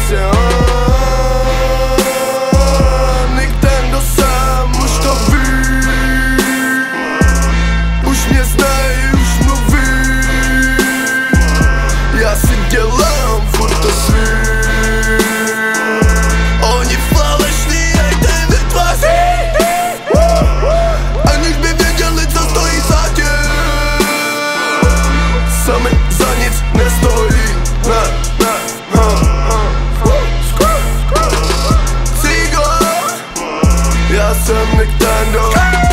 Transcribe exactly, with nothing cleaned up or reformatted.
prostě oh. Nintendo sám už to ví, už mě znají, už mluví. Já si dělám furt to svý. Oni falešný hejtej vytváří, aniž by věděli, co stojí za tím. Sami za nic nestojí, ne, ne, ha, ha. Cigo, já jsem Nintendo.